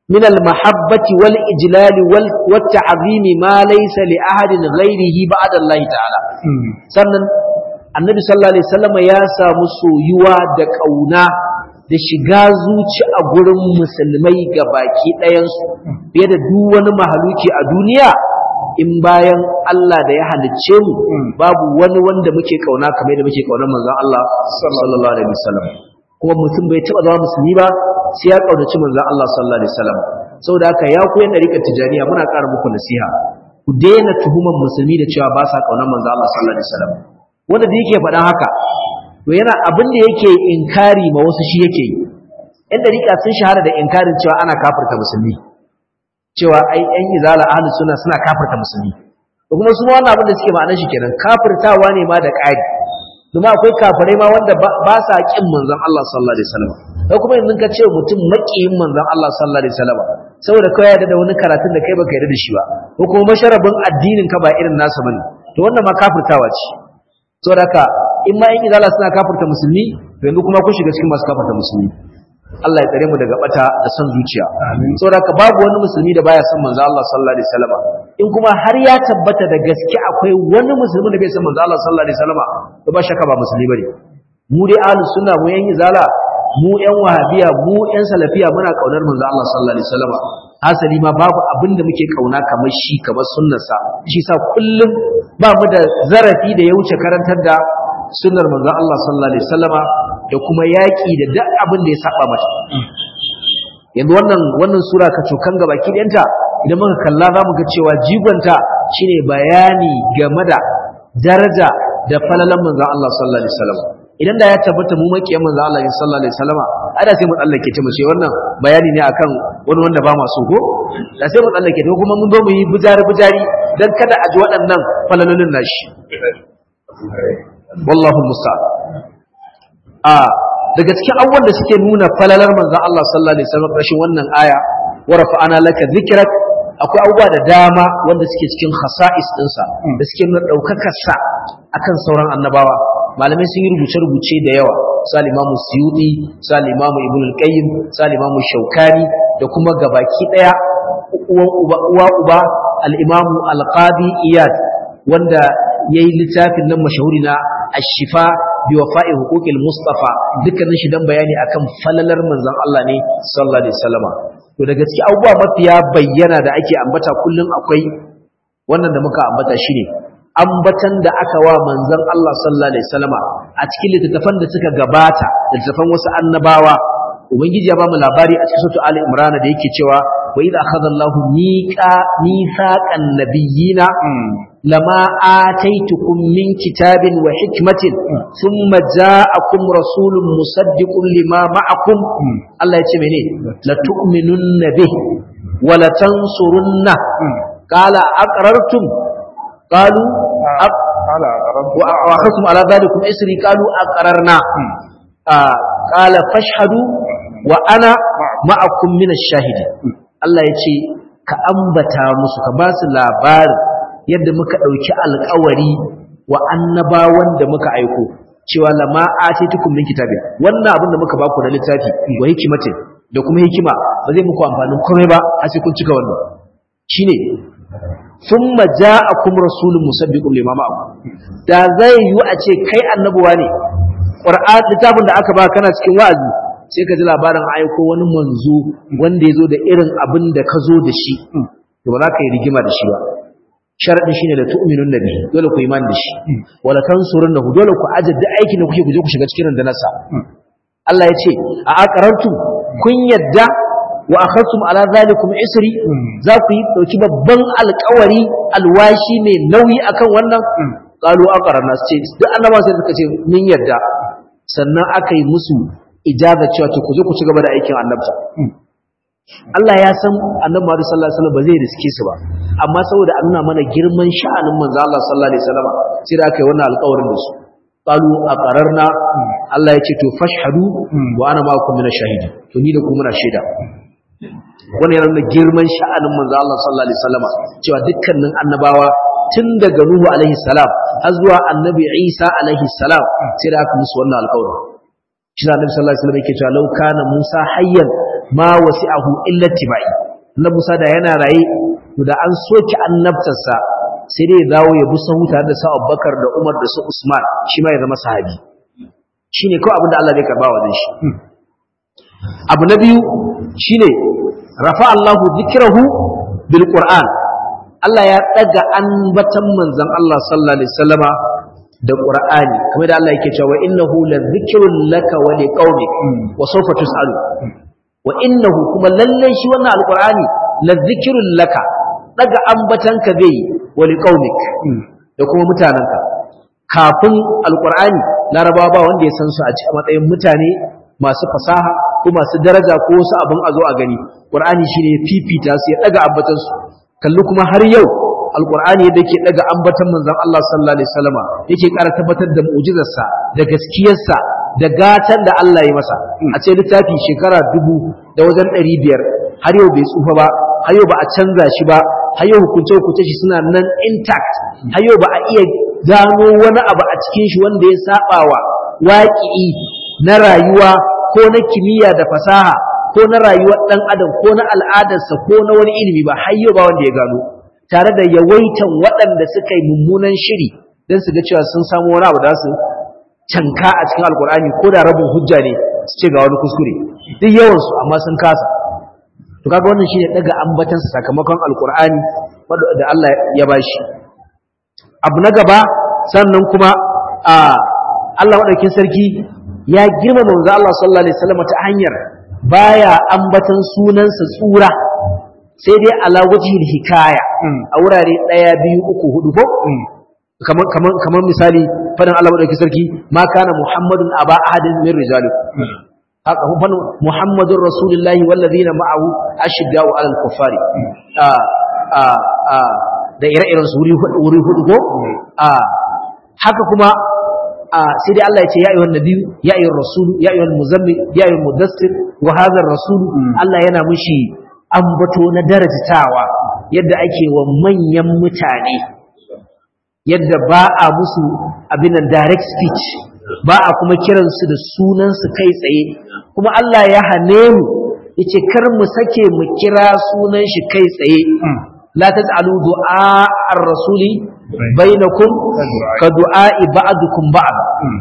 min al-mahabbati wal ijlali wal ta'zimi ma laysa li ahadin ghayrihi ba'da Allah ta'ala sannan annabi sallallahu alaihi wasallam ya samu soyuwa da kauna da shiga zuci a gurin musulmai gabaki ɗayan su fiye da duk wani mahaluki a duniya in bayan Allah da ya halicce mu babu wani wanda muke kauna kamar yadda muke kaunar manzon Allah sallallahu alaihi wasallam kuma mutum bai taba zama musulmi ba sai ya kaunaci manzon Allah sallallahu alaihi wasallam saboda haka ya koyi dariƙar tijaniya muna ƙara muku nasiha ku daina tuhuman musulmi da cewa ba sa kaunar manzon Allah sallallahu alaihi wasallam wanda da yake faɗan haka to yana abin da yake inkari ma wasu shi yake yi ɗan dariƙa sun shahara da inkarin cewa ana kafirta musulmi cewa ai ƴan izala ahlus sunna suna kafirta musulmi to kuma su wannan abin da suke ma'anar shi kenan kafirtawa ne ma da ƙari kuma akwai kafirai ma wanda ba sa kin manzon Allah sallallahu alaihi wasallam da kuma yanzu ka ce mutum makiyin manzon Allah sallallahu alaihi wasallam saboda kai yarda da wani karatun da kai baka yarda da shi ba ko kuma masharabin addinin ka ba irin nasa bane to wannan ma kafirtawa ce saboda haka in ma ƴan izala suna kafirta musulmi to yanzu kuma kun shiga cikin masu kafirta musulmi Allah ya tsare mu daga bata da son zuciya saboda haka babu wani musulmi da baya son manzo Allah sallallahu alaihi wasallam in kuma har ya tabbata da gaske akwai wani musulmi da bai son manzo Allah sallallahu alaihi wasallam to ba shakka ba musulmi bane mu dai ahlus sunna mu yan izala mu yan wahabiya mu yan salafiya muna kaunar manzo Allah sallallahu alaihi wasallam asali ma babu abin da muke kauna kamar shi kamar sunnarsa shi sa kullum ba mu da zarafi da ya wuce karantar da sunnar manzo Allah sallallahu alaihi wasallama da kuma yaki da duk abin da ya saba mata yanzu wannan sura ka cokan gaba ki danta idan muka kalla zamu ga cewa jigonta shine bayani game da daraja da falalan manzo Allah sallallahu alaihi wasallam idan da ya tabbata mu makiyan manzo Allah sallallahu alaihi wasallama ai da sai mu tsallake ta mu ce wannan bayani ne akan wani wanda ba ma so ko da sai mu tsallake ta kuma mun zo mu yi bujari dan kada a ji waɗannan falalolin nashi wallahu musta'an daga cikin abubuwan da suke nuna falalar manzon Allah sallallahu alaihi wasallam rashin wannan aya wa rafa'ana laka dhikrak akwai abubuwa da dama wanda suke cikin khasa'is dinsa da suke nuna daukakar sa akan sauran annabawa malamai sun yi rubuce da yawa sal imamu suyuti sal imamu ibn al-qayyim sal imamu shaukani da kuma gabaki daya uwa uba al-imamu al-qadi iyad wanda yayi littafin nan mashahuri na ash-shifa bi wafa'i huquqil mustafa dukkanin shi dan bayani akan falalar manzon Allah ne sallallahu alaihi wasallama to da gaske abubuwa mafiya bayyana da ake ambata kullun akwai wannan da muka ambata shine ambatan da aka wa manzon Allah sallallahu alaihi wasallama a cikin littattafan da suka gabata littattafan wasu annabawa ubangiji ya ba mu labari a cikin sura Ali Imran da yake cewa wa idza akhadha Allahu mithaqan nabiyyina lama ataitukum min kitabin wa hikmatin thumma ja'akum rasulun musaddiqun lima ma'akum Allah ya ce mene la tu'minunna bihi wa la tansurunna qala aqrartum qalu wa akhadtum ala dhalikum isri qalu aqrarna qala fashhadu wa ana ma'akum min ash-shahidin Allah ya ce ka ambata musu ka ba su labarin yadda muka ɗauki alƙawari wa annabawan da muka aiko cewa lama atitukum min kitabin wannan abin da muka baku na littafi wa hikimatin da kuma hikima ba zai muku amfanin komai ba a sai kun cika wannan shine thumma ja'akum rasulun musaddiqun lima ma'akum da zai yi a ce kai annabuwa ne Qur'an littafin da aka ba kana cikin wa'azi sai ka ji labarin aiko wani manzo wanda ya zo da irin abin da ka zo da shi to ba za ka yi rigima da shi ba sharadin shine da tu'minun nabi dole ku imani da shi wala tansurunnahu dole ku ajadda aikin da kuke guje ku shiga cikin randanarsa Allah ya ce a aqarartum kun yadda wa akhadtum ala zalikum isri za ku yi dauki babban alƙawari alwashi mai nauyi akan wannan qalu aqarna ce duk annabawa sai suka ce mun yadda sannan aka yi musu ijaza cewa to ku je ku ci gaba da aikin annabta Allah ya san annabi Muhammad sallallahu alaihi wasallam ba zai riske su ba amma saboda an nuna mana girman sha'anin manzo Allah sallallahu alaihi wasallam sai da aka yi wannan alƙawarin da su qalu aqararna Allah ya ce to fashhadu wa ana ma'akum min ash-shahidin to ni da ku muna shaida wannan yana nuna girman sha'anin manzo Allah sallallahu alaihi wasallam cewa dukkanin annabawa tun daga Nuhu alaihi salam har zuwa annabi Isa alaihi salam sai da aka musu wannan alƙawarin shi da annabi sallallahu alaihi wasallam yake cewa law kana Musa hayyan ma wasi'ahu illa tibai. Annabi Musa da yana raye to da an soki annabtarsa sai dai dawo ya bi sahu tare da sa Abubakar da Umar da su Usman shi ma ya zama sahabi. Shine kawai abin da Allah zai karba wajen shi. Abu na biyu shine rafa Allahu dhikrahu bil Qur'an. Allah ya daga ambatan manzon Allah sallallahu alaihi wasallama da Qur'ani kamar da Allah yake cewa innahu ladhikrun laka wa liqaumik wa sawfa tus'alu. Wa innahu kuma lalle shi wannan alqur'ani ladhikrun laka daga ambatanka zai wa liqaumik da kuma mutananka. Kafin alqur'ani larabawa ba wanda ya san su a cikin matsayin mutane masu fasaha ko masu daraja ko wasu abin a zo a gani. Qur'ani shine ya fifita su ya daga ambatan su. Kallu kuma har yau alqur'ani yadda yake daga ambatan manzon Allah sallallahu alaihi wasallama yake ƙara tabbatar da mu'jizarsa da gaskiyarsa da gatan da Allah ya masa. A ce littafi shekara 1000 da wajen 500 har yau bai tsufa ba, har yau ba a canza shi ba, har yau hukunce shi suna nan intact, har yau ba a iya gano wani abu a cikin shi wanda ya sabawa waƙi'i na rayuwa ko na kimiyya da fasaha ko na rayuwar dan adam ko na al'adarsa ko na wani ilimi ba, har yau ba wanda ya gano, tare da yawaitan waɗanda suka yi mummunan shiri don su ga cewa sun samu wani abu da su canka a cikin alkur'ani ko da rabin hujja ne su ce ga wani kuskure duk yawansu amma sun kasa. To kaga wannan shine daga ambatansa sakamakon alkur'ani da Allah ya bashi. Abu na gaba sannan kuma Allah madaukakin sarki ya girmama manzo Allah sallallahu alaihi wasallam ta hanyar baya ambatan sunansa tsura sai dai ala wajhil hikaya a wurare 1 2 3 4 ko kamar misali fadan Allah madaukakin sarki ma kana muhammadun aba ahadin min rijalikum haka fadan muhammadur rasulullahi wallazina ma'ahu ashiddau alal kuffari da ire-iren su wuri hudu ko haka kuma sai dai Allah ya ce ya ayyuhan nabiyyu ya ayyuhar rasul ya ayyuhal muzammil ya ayyuhal mudassir wa hadha ar-rasul Allah yana mushi ambato na darajatawa yadda ake wa manyan mutane, yadda ba a musu abinan direct speech, ba a kuma kiransu da sunansu kai tsaye. Kuma Allah ya hane mu yace kar mu sake mu kira sunan shi kai tsaye. La taj'alu du'a ar-rasuli bainakum ka du'a'i ba'dukum ba'd.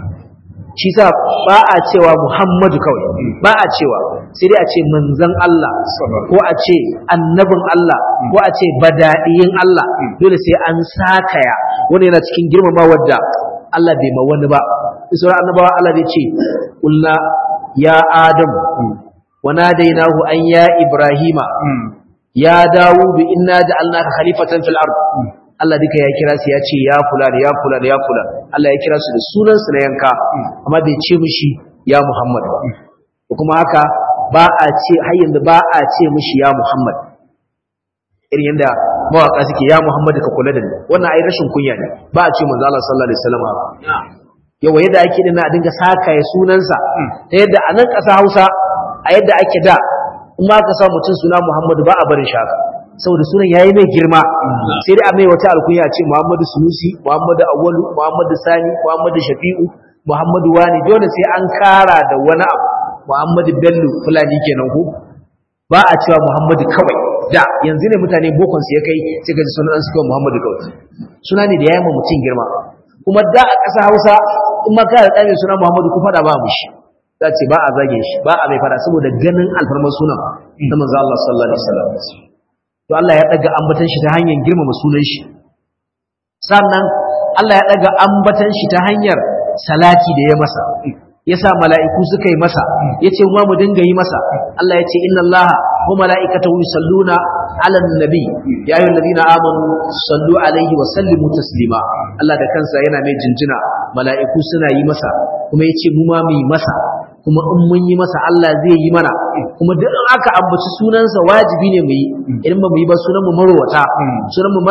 Shi sa ba a cewa Muhammadu kawai, ba a cewa, sai dai a ce manzon Allah ko a ce annabin Allah ko a ce bada'iyin Allah, dole sai an sakaya. Wani yana cikin girmamawar da Allah bai ma wani ba. Sauran annabawa Allah bai ce kulna ya Adam wa nadainahu an ya Ibrahima ya Dawud inna ja'alnaka khalifatan fil ard. Allah duka ya kira su ya ce ya kula da ya kula da ya kula. Allah ya kira su da sunansu na yanka amma bai ce mishi ya Muhammad ba. Kuma haka ba a ce har yanzu ba a ce mishi ya Muhammad irin yanda mawaka suke ya Muhammad ka kula da ni, wannan ai rashin kunya ne. Ba a ce manzo Allah sallallahu alaihi wasallam ba. Yawa yadda ake dinna a dinga sakaye sunansa ta yadda a nan ƙasa Hausa a yadda ake da in ma ka sa mutum suna Muhammad ba a barin shaka saboda sunan yayi mai girma, sai dai a mai wata alkunya ce Muhammadu Sunusi, Muhammadu Awwalu, Muhammadu Sani, Muhammadu Shafi'u, Muhammadu Wani, dole sai an kara da wani abu. Muhammadu Bello Fulani kenan ko ba a cewa Muhammadu kawai. Da yanzu ne mutane bokon su ya kai sai ga sunan su kawai Muhammadu kawai. Suna ne da yayi ma mutum girma. Kuma da a ƙasa Hausa in ma ka da mai suna Muhammadu ku fada ba mu shi. Za ce ba a zage shi, ba a mai fada saboda ganin alfarman sunan da manzo Allah sallallahu alaihi wasallam. To Allah ya daga ambatan shi ta hanyar girmama sunan shi. Sannan Allah ya daga ambatan shi ta hanyar salati da ya masa. Yasa mala'iku suka yi masa, yace mu mu dinga yi masa. Allah yace inna Allaha wa mala'ikatahu yusalluna 'alan nabi ya ayyuhalladhina amanu sallu 'alaihi wa sallimu taslima. Allah da kansa yana mai jinjina, mala'iku suna yi masa, kuma yace mu ma mu yi masa. Kuma in mun yi masa Allah zai yi mana, kuma duk aka ambaci sunansa wajibi ne mu yi. Idan ba mu yi ba sunan mu marwata, sunan mu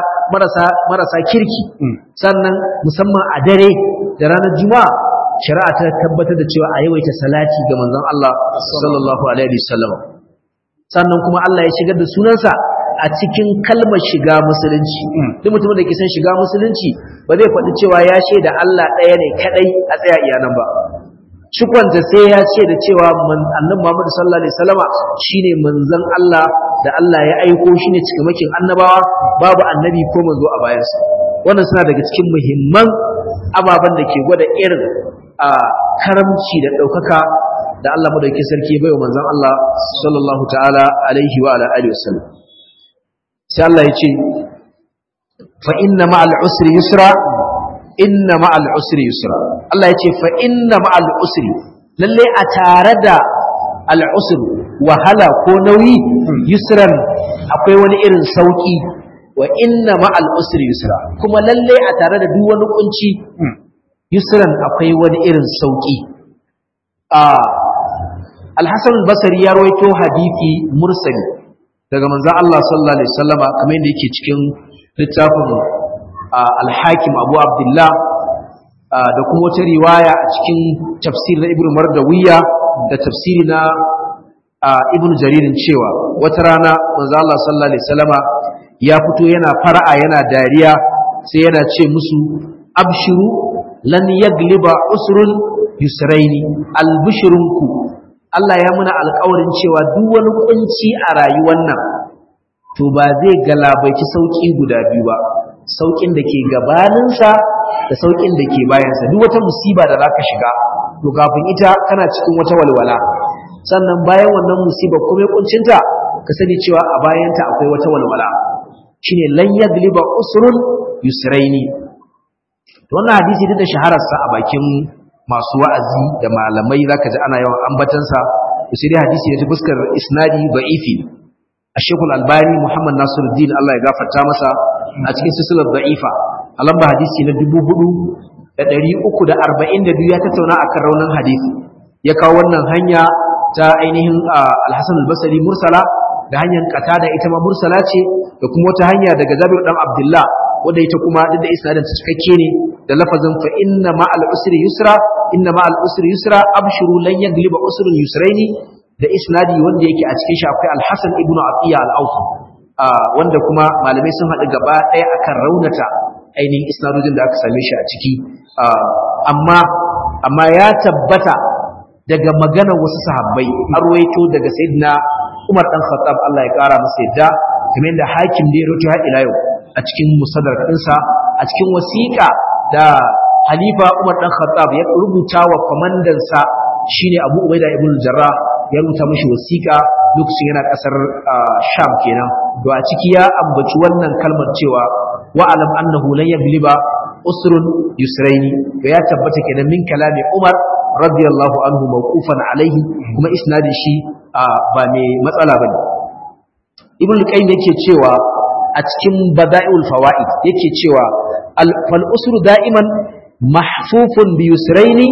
marasa kirki. Sannan musamman a dare da ranar Juma'a shari'a ta tabbatar da cewa a yawaita salati ga manzon Allah sallallahu alaihi wasallam. Sannan kuma Allah ya shigar da sunansa a cikin kalmar shiga musulunci. Duk mutumin da ke son shiga musulunci ba zai faɗi cewa ya shaida Allah ɗaya ne kadai a tsaya iyanan ba. cikonta sai ya ce da cewa annabi Muhammad sallallahu alaihi wasallama shine manzon Allah da Allah ya aiko, shine cikamakin annabawa, babu annabi ko manzo a bayansa. Wannan suna daga cikin muhimman ababen da ke gwada irin karamci da ɗaukaka da Allah madaukakin sarki ya baiwa manzon Allah sallallahu ta'ala alaihi wa ala alihi wasallam. Sai Allah ya ce fa inna ma'al usri yusra, inna ma'al usri yusra. Allah ya ce fa inna ma'al usri, lalle a tare da al'usr wahala ko nauyi, yusran akwai wani irin sauki, wa inna ma'al usri yusra, kuma lalle a tare da duk wani kunci yusran akwai wani irin sauki. Al-Hasan al-Basri ya rawaito hadisi mursali daga manzon Allah sallallahu alaihi wasallama kamar yadda yake cikin littafin al-Hakim Abu Abdullah da kuma wata riwaya a cikin tafsir na Ibn Mardawiya da tafsiri na Ibn Jaririn cewa wata rana manzon Allah sallallahu alaihi wasallama ya fito yana fara'a yana dariya sai yana ce musu abshiru lan yagliba usrun yusraini, albishirunku Allah ya muna alƙawarin cewa duk wani kunci a rayuwar nan to ba zai galabaici sauki guda biyu ba, saukin da ke gabaninsa da saukin da ke bayansa. Duk wata musiba da zaka shiga to kafin ita kana cikin wata walwala, sannan bayan wannan musiba kuma kuncinta ka sani cewa a bayanta akwai wata walwala, shine lan yagliba usrun yusraini. To wannan hadisi duk da shahararsa a bakin masu wa'azi da malamai zaka ji ana yawan ambatansa, sai dai hadisi ne ta fuskar isnadi da'ifi. Sheikh Al-Albani Muhammad Nasiruddin Allah ya gafarta masa a cikin silsilar da'ifa a lamba hadisi na 4342 ya tattauna akan raunin hadisi, ya kawo wannan hanya ta ainihin Al-Hasan al-Basri mursala da hanyar Qatada ita ma mursala ce, da kuma wata hanya daga Jabir dan Abdullah wanda ita kuma duk da isnadin ta cikakke ne da lafazin fa inna ma'al usri yusra, inna ma'al usri yusra abshuru lan yagliba usrun yusraini, da isnadi wanda yake a cikin shi akwai al-Hasan ibn Atiyya al-Awfi wanda kuma malamai sun haɗu gaba ɗaya akan raunata ainihin isnadojin da aka same shi a ciki, amma ya tabbata daga maganar wasu sahabbai an ruwaito daga sayyidina Umar dan Khattab Allah ya kara masa yadda, kamar da hakim da ya rawaito har ila yau a cikin musaddarak ɗinsa, a cikin wasiƙa da Halifa Umar dan Khattab ya rubuta wa kwamandansa shine Abu Ubaida ibn Jarrah, ya rubuta mishi wasiƙa lokacin yana ƙasar Sham kenan. To a ciki ya ambaci wannan kalmar cewa wa alam annahu lan yagliba usrun yusraini, to ya tabbata kenan min kalami Umar radiyallahu anhu mawqufan alaihi, kuma isnadin shi ba mai matsala bane. Ibn Qayyim yake cewa a cikin Bada'iul Fawaid yake cewa fal usru da'iman mahfufun bi yusraini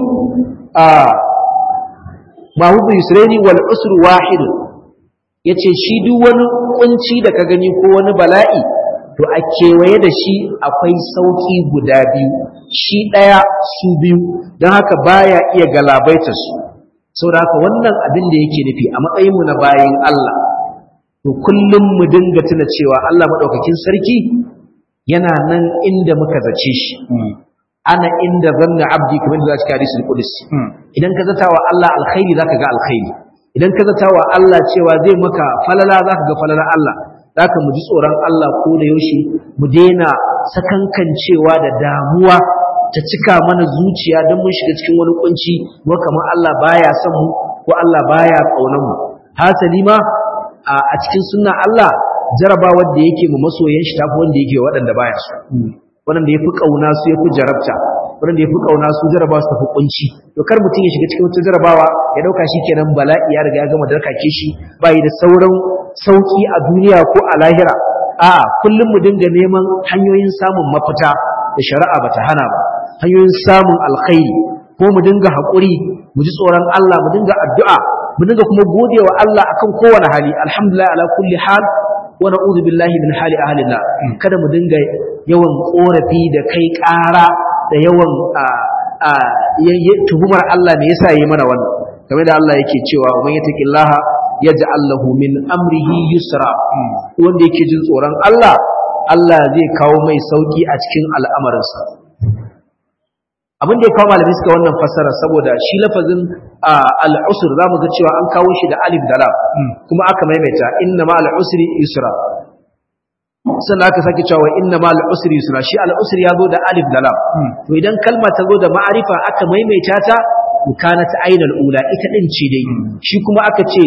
mahfufun yusraini wal usru wahid. Yace shi duk wani kunci da ka gani ko wani bala'i to a kewaye da shi akwai sauki guda biyu, shi ɗaya su biyu, don haka baya iya galabaita su. Saboda haka wannan abin da yake nufi a matsayinmu na bayin Allah, to kullum mu dinga tuna cewa Allah madaukakin sarki yana nan inda muka zace shi. Ana inda zanna abdi, kamar da zaka hadisi al-Qudsi. Idan ka zata wa Allah alkhairi zaka ga alkhairi, idan ka zata wa Allah cewa zai maka falala zaka ga falala Allah. Zaka mu ji tsoron Allah ko da yaushe, mu daina sakankancewa da damuwa ta cika mana zuciya don mun shiga cikin wani kunci ko kamar Allah baya son mu ko Allah baya kaunar mu. Hasali ma a cikin sunna Allah jarabawar da yake mu masoyan shi tafi wanda yake waɗanda baya so. Waɗanda yafi kauna su yafi jarabta, waɗanda yafi kauna su jarabawa su tafi kunci. To kar mutum ya shiga cikin wata jarabawa ya dauka shikenan bala'i ya riga ya gama darkake shi, bai da sauran sauki a duniya ko a lahira. A'a, kullum mu dinga neman hanyoyin samun mafita da shari'a bata hana ba, hanyoyin samun alkhairi, ko mu dinga haƙuri, mu ji tsoron Allah, mu dinga addu'a, mu dinga kuma godewa Allah akan kowane hali. Alhamdulillah ala kulli hal wa na'udhu billahi min hali ahlin nar. Kada mu dinga yawan korafi da kai ƙara da yawan tuhumar Allah ne yasa yayi mana wannan. Kamar da Allah yake cewa man yattaqillaha yaj'al lahu min amrihi yusra, wanda yake jin tsoron Allah, Allah zai kawo mai sauki a cikin al'amarinsa. abin da ya kawo malami suka wannan fassara saboda shi lafazin al-usr zamu ga cewa an kawo shi da alif da lam kuma aka maimaita inna ma al-usri yusra sannan aka sake cewa inna ma al-usri yusra shi al-usri ya zo da alif da lam to idan kalma ta zo da ma'arifa aka maimaita ta kanat ainul ula ita din ce dai shi kuma aka ce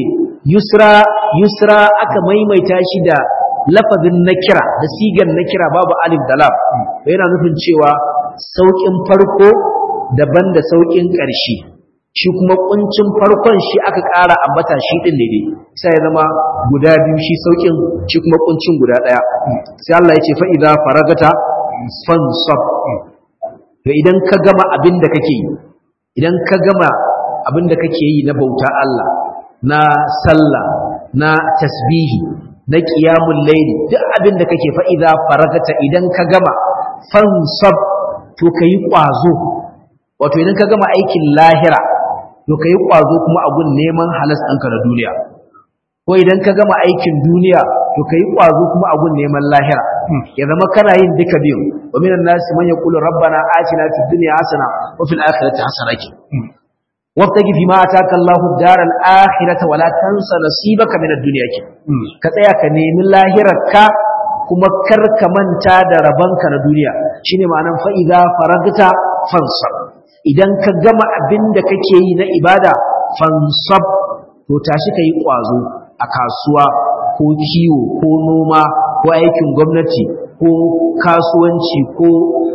yusra aka maimaita shi da lafazin nakira da sigan nakira babu alif da lam yana nufin cewa saukin farko daban da saukin ƙarshe shi kuma kuncin farkon shi aka ƙara ambata shi din ne dai sai ya zama guda biyu shi saukin shi kuma kuncin guda daya sai Allah ya ce fa idza faragata fansab to idan ka gama abin da kake yi idan ka gama abin da kake yi na bauta Allah na sallah na tasbihi na qiyamul layli duk abin da kake fa idza faragata idan ka gama fansab to kai kwazo wato idan ka gama aikin lahira to kai kwazo kuma a gun neman halas ɗinka na duniya ko idan ka gama aikin duniya to kai kwazo kuma a gun neman lahira ya zama kana yin duka biyu wa minan nasi man yaqulu rabbana atina fid dunya hasana wa fil akhirati hasanatan wabtagi fi ma ataka Allahu daral akhirata wa la tansa nasibaka min ad-dunya ka tsaya ka nemi lahirarka kuma kar ka manta da rabanka na duniya shine ma'anan fa idza faragta fansab idan ka gama abin da kake yi na ibada fansab to tashi kai kwazo a kasuwa ko kiwo ko noma ko aikin gwamnati ko kasuwanci ko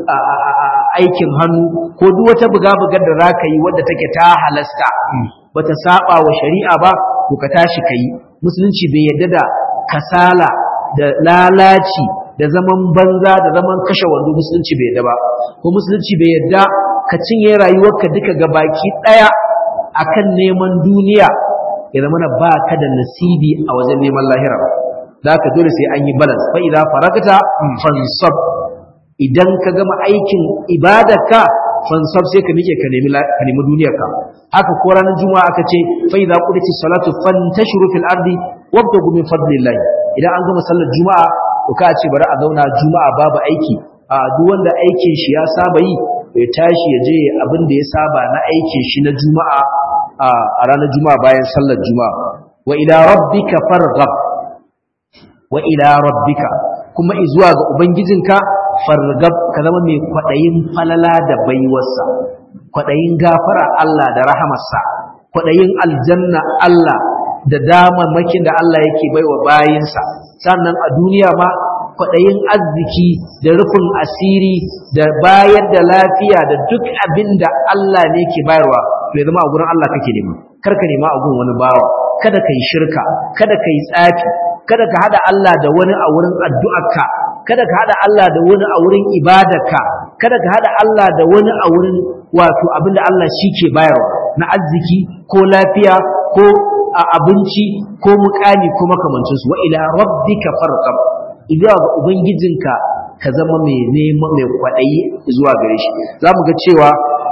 aikin hannu ko duk wata buga-bugar da zaka yi wadda take ta halasta bata saba wa shari'a ba to ka tashi kai musulunci bai yadda da kasala da lalaci da zaman banza da zaman kashe wando musulunci bai yadda ba ko musulunci bai yadda ka cinye rayuwarka duka gabaki daya akan neman duniya ya zama na ba ka da nasibi a wajen neman lahira da ka dole sai an yi balance fa idza faragta fansab idan ka gama aikin ibadarka fansab sai ka mike ka nemi duniyarka haka ko ranar juma'a aka ce fa idza qudiyatis salatu fantashiru fil ardi wabtagu min fadlillah idan an gama sallar juma'a to ka ce bari a zauna juma'a babu aiki a duk wanda aikin shi ya saba yi ya tashi ya je abin da ya saba na aikin shi na juma'a a ranar juma'a bayan sallar juma'a wa ila rabbika farghab wa ila rabbika kuma zuwa ga ubangijinka farghab ka zama mai kwadayin falala da baiwarsa kwadayin gafara Allah da rahamarsa kwadayin aljanna Allah da damamakin da Allah yake baiwa bayinsa sannan a duniya ma kwaɗayin arziki da rufin asiri da bayar da lafiya da duk abin da Allah ne ke bayarwa to ya zama a gurin Allah kake nema kar ka nema a gurin wani bawa kada ka yi shirka kada ka yi tsafi kada ka haɗa Allah da wani a wurin addu'arka kada ka haɗa Allah da wani a wurin ibadarka kada ka haɗa Allah da wani a wurin wato abin da Allah shi ke bayarwa na arziki ko lafiya ko a abinci ko mukami ko makamancinsu wa ila rabbika farqab idan ga ubangijinka ka zama mai neman mai kwadayi zuwa gare shi zamu ga cewa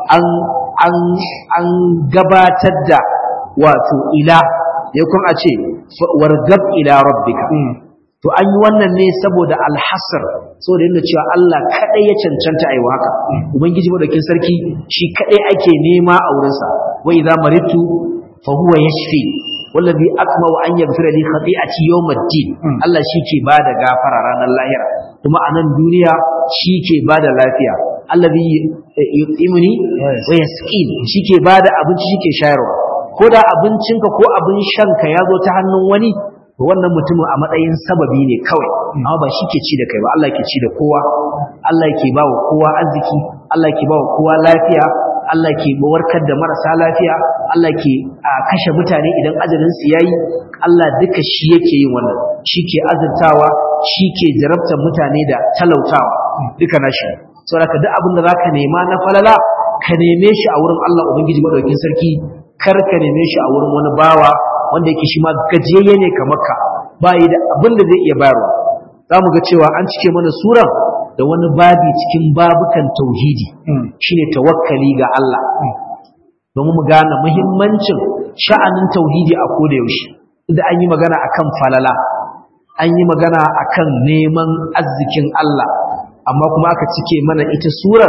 an gabatar da wato ila yakun a ce wargab ila rabbika to an yi wannan ne saboda alhasr saboda yana cewa Allah kadai ya cancanta ayi haka ubangiji madaukin sarki shi kadai ake nema a wurinsa wa idza maritu fa huwa yashfi wallazi akmalu an yaghfira li khati'ati yawm ad-din Allah shike bada gafara ranar lahira kuma a nan duniya shike bada lafiya allazi yu'imuni wa yasqin shike bada abinci shike shayarwa ko da abincinka ko abin shanka yazo ta hannun wani wannan mutumin a matsayin sababi ne kawai amma ba shike ci da kai ba Allah ke ci da kowa Allah ke bawa kowa arziki Allah ke bawa kowa lafiya Allah ke warkar da marasa lafiya Allah ke kashe mutane idan ajalin su yayi Allah duka shi yake yin wannan shi ke azurtawa shi ke jarabtar mutane da talautawa duka nashi saboda duk abin da zaka nema na falala ka neme shi a wurin Allah ubangiji madaukakin sarki kar ka neme shi a wurin wani bawa wanda yake shi ma gajiyayye ne kamar ka ba yi da abin da zai iya bayarwa zamu ga cewa an cike mana sura da wani babi cikin babukan tauhidi shine tawakkali ga Allah domin mu gane muhimmancin sha'anin tauhidi a koda yaushe idan an yi magana akan falala an yi magana akan neman arzikin Allah amma kuma aka cike mana ita surar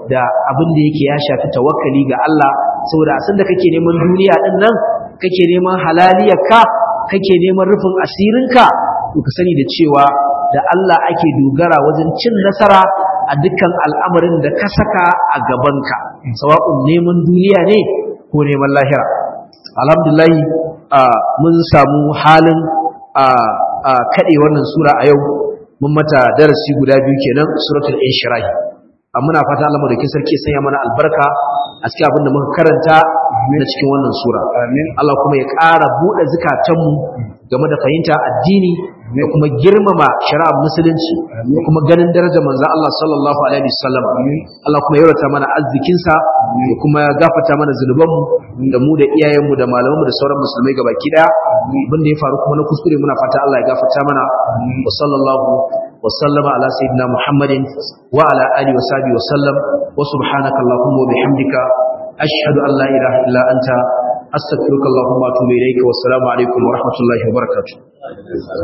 da abin da yake ya shafi tawakkali ga Allah saboda a san da kake neman duniya din nan kake neman halaliyarka kake neman rufin asirinka to ka sani da cewa da Allah ake dogara wajen cin nasara a dukkan al'amarin da ka saka a gabanka sawa'un neman duniya ne ko neman lahira alhamdulillah mun samu halin kaɗe wannan sura a yau mun mata darasi guda biyu kenan suratul inshirah muna fata Allah madaukakin sarki ya sanya mana albarka a cikin abin da muka karanta na cikin wannan sura amin Allah kuma ya ƙara buɗe zukatanmu game da fahimta addini da kuma girmama shari'ar musulunci da kuma ganin darajar manzon Allah sallallahu alaihi wasallam Allah kuma ya yarda mana arzikin sa da kuma ya gafarta mana zunubanmu da mu da iyayenmu da malamanmu da sauran musulmai gabaki daya abin da ya faru kuma na kuskure muna fata Allah ya gafarta mana wa sallallahu wa sallama ala sayyidina Muhammadin wa ala alihi wa sahbihi wa sallam wa subhanaka allahumma wa bihamdika ashhadu an la ilaha illa anta astaghfiruka allahumma wa atubu ilayka wa assalamu alaikum wa rahmatullahi wa barakatuh